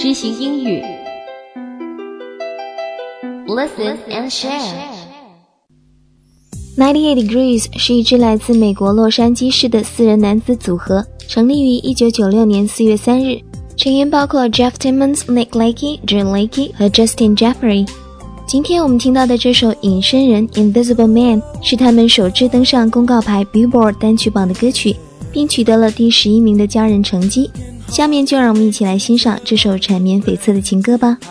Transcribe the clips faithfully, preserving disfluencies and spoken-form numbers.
知行英语 Listen and share ninety-eight degrees 是一支来自美国洛杉矶市的四人男子组合，成立于一九九六年四月三日，成员包括 Jeff Timmons、Nick Lackey、Drew Lackey 和 Justin Jeffrey。今天我们听到的这首隐身人 Invisible Man 是他们首支登上公告牌 Billboard 单曲榜的歌曲，并取得了第十一名的骄人成绩。下面就让我们一起来欣赏这首缠绵悱恻的情歌吧。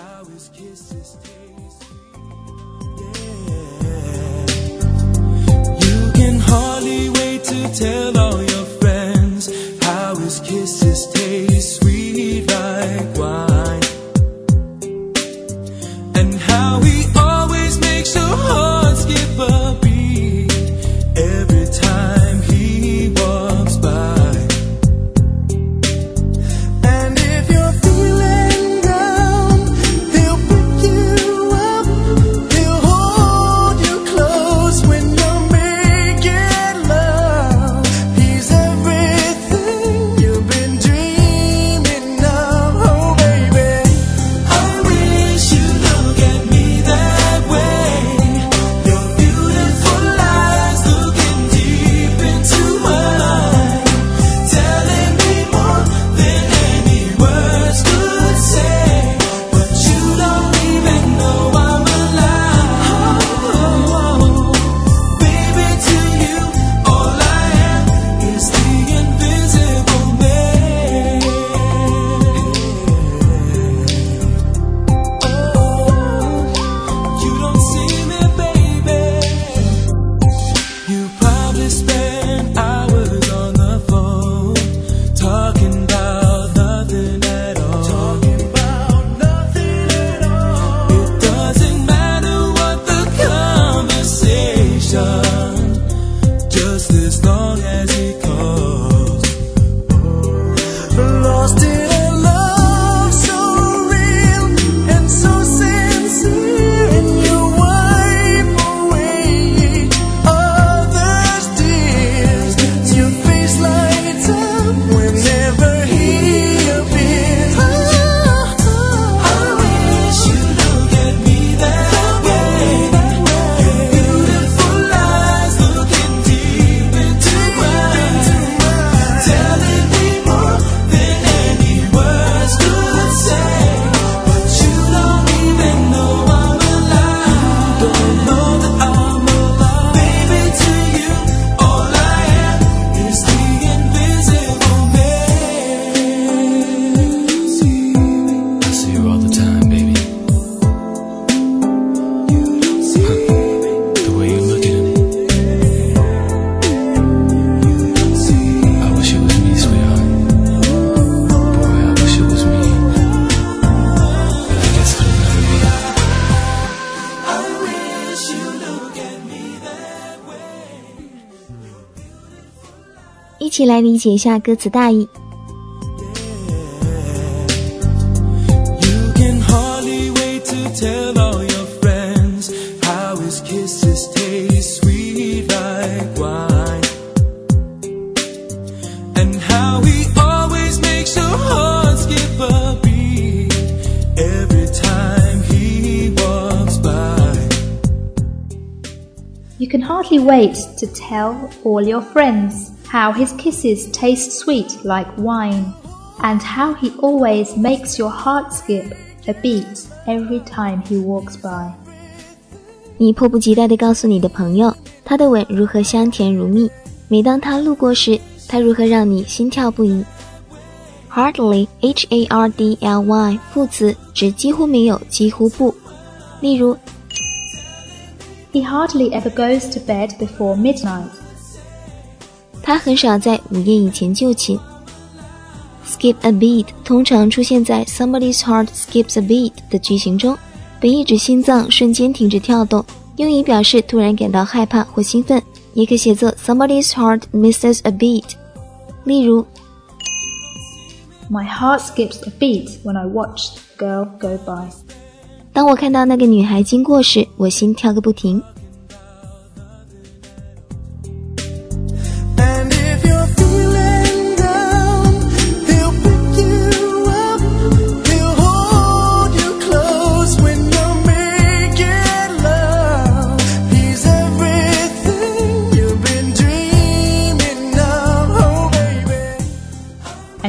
Tell all your friends how his kisses taste sweet like wine, and how he always makes your heart skip a beat every time he walks by. And if you're feeling down, he'll pick you up, he'll hold you close when you're making love. 一起来理解一下歌词大意。 Tell all your friends how his kisses taste sweet like wine, and how he always makes your heart skip a beat every time he walks by. You can hardly wait to tell all your friends how his kisses taste sweet like wine, and how he always makes your heart skip a beat every time he walks by. 你迫不及待地告诉你的朋友，他的吻如何香甜如蜜，每当他路过时，他如何让你心跳不已。Hardly, H A R D L Y 副词指几乎没有，几乎不。例如 He hardly ever goes to bed before midnight. 他很少在午夜以前就寝。Skip a beat 通常出现在 somebody's heart skips a beat 的句型中，本意指心脏瞬间停止跳动，用以表示突然感到害怕或兴奋，也可写作 somebody's heart misses a beat。例如 My heart skips a beat when I watch the girl go by. 当我看到那个女孩经过时，我心跳个不停。 He'll pick you up, he'll hold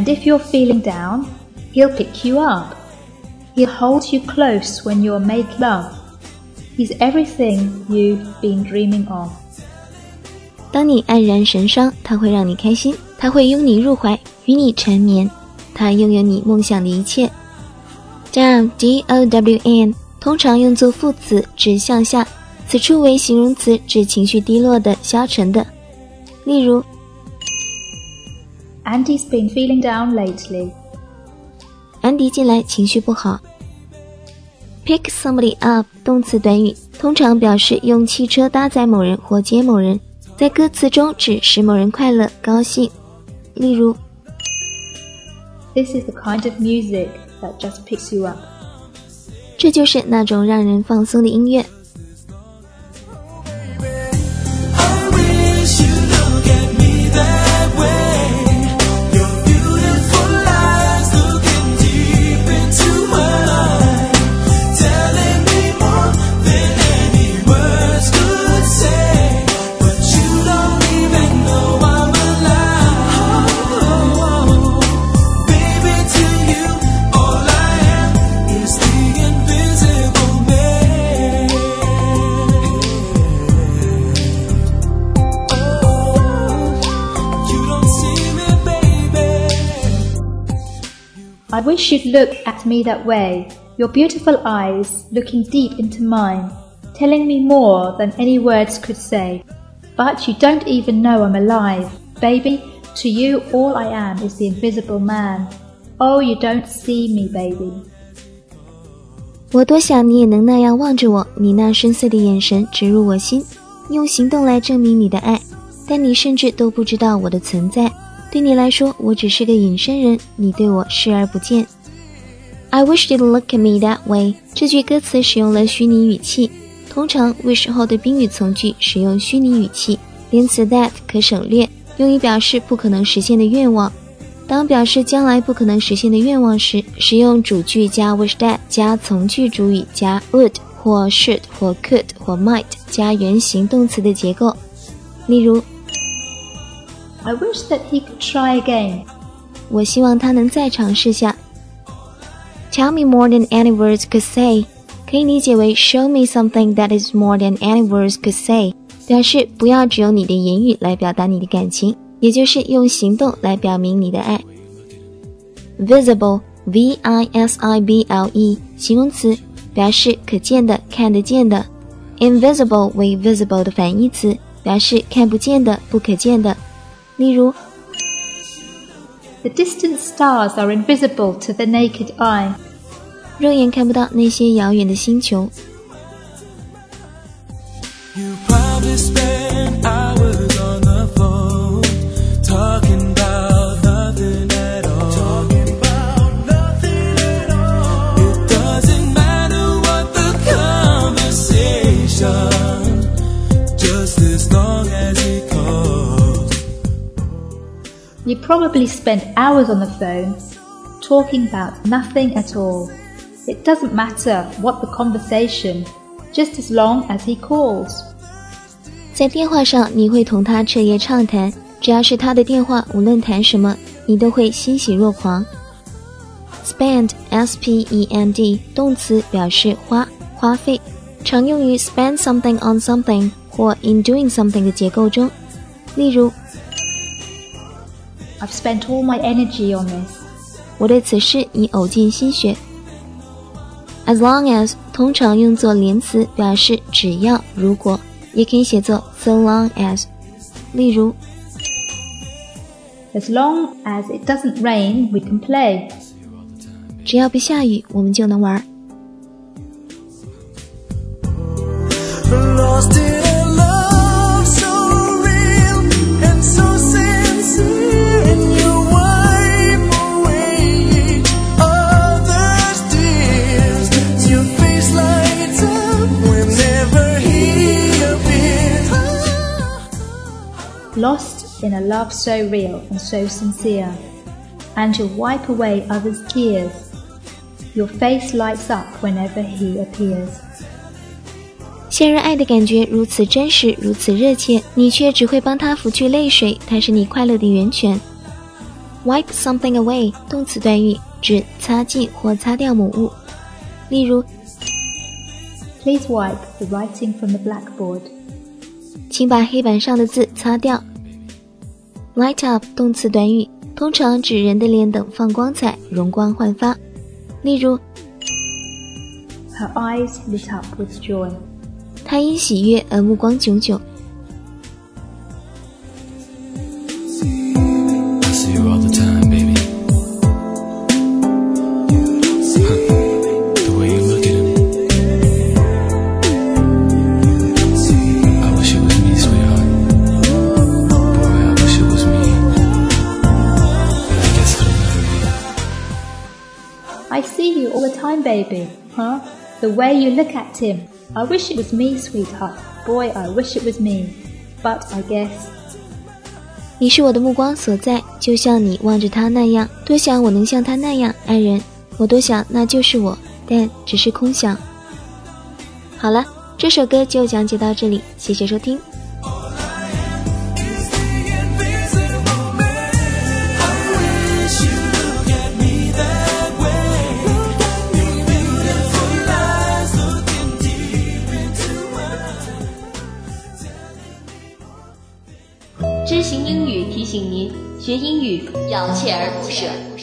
And if you're feeling down, he'll pick you up. He'll hold you close when you're make love. He's everything you've been dreaming of. 当你黯然神伤，他会让你开心，他会拥你入怀，与你缠绵，他拥有你梦想的一切。Down, D O W N 通常用作副词，指向下，此处为形容词，指情绪低落的、消沉的。例如 Andy's been feeling down lately. 安迪近来情绪不好。Pick somebody up 动词短语，通常表示用汽车搭载某人或接某人，在歌词中指使某人快乐、高兴。例如 This is the kind of music that just picks you up. 这就是那种让人放松的音乐。 I wish you'd look at me that way, your beautiful eyes looking deep into mine, telling me more than any words could say. But you don't even know I'm alive. Baby, to you all I am is the invisible man. Oh, you don't see me, baby. 我多想你也能那样望着我，你那深邃的眼神直入我心，用行动来证明你的爱，但你甚至都不知道我的存在。对你来说，我只是个隐身人，你对我视而不见。I wish you'd look at me that way 这句歌词使用了虚拟语气，通常 wish 后的宾语从句使用虚拟语气，连词 that 可省略，用以表示不可能实现的愿望。当表示将来不可能实现的愿望时，使用主句加 wish that 加从句主语加 would 或 should 或 could 或 might 加原形动词的结构。例如 I wish that he could try again. 我希望他能再尝试下。Tell me more than any words could say 可以理解为 show me something that is more than any words could say 表示不要只用你的言语来表达你的感情，也就是用行动来表明你的爱。Visible V I S I B L E 形容词，表示可见的、看得见的。Invisible 为 visible 的反义词，表示看不见的、不可见的。例如 The distant stars are invisible to the naked eye. 肉眼看不到那些遥远的星球。 You probably spend hours on the phone talking about nothing at all. Talking about nothing at all. It doesn't matter what the conversation, just as long as it calls. You probably spend hours on the phone talking about nothing at all. It doesn't matter what the conversation, just as long as he calls. 在电话上你会同他彻夜畅谈，只要是他的电话，无论谈什么你都会欣喜若狂。 Spend S P E N D 动词表示花花费，常用于 spend something on something 或 in doing something 的结构中。例如 I've spent all my energy on this. 我对此事已呕尽心血。 As long as 通常用作连词表示只要如果，也可以写作 so long as。 例如 As long as it doesn't rain, we can play. 只要不下雨我们就能玩。 Lost in a love so real and so sincere, and you wipe away others' tears. Your face lights up whenever he appears. Lost in a love so real and so sincere, and you wipe away others' tears. Your face lights up whenever he appears. 陷入爱的感觉如此真实，如此热切，你却只会帮他拂去泪水，他是你快乐的源泉。 Wipe something away 动词短语，指擦净或擦掉某物。例如 Please wipe the writing from the blackboard. 请把黑板上的字擦掉。Light up 动词短语，通常指人的脸等放光彩，容光焕发。例如 Her eyes lit up with joy. 她因喜悦而目光炯炯。 I see you all the time, baby. The way you look at him. I wish it was me, sweetheart. Boy, I wish it was me. But I guess it'll never be. I see you all the time, baby. Huh? The way you look at him. I wish it was me, sweetheart. Boy, I wish it was me. But I guess. 你是我的目光所在，就像你望着他那样，多想我能像他那样爱人，我多想那就是我，但只是空想。好了，这首歌就讲解到这里，谢谢收听。 知行英语提醒您，学英语要锲而不舍。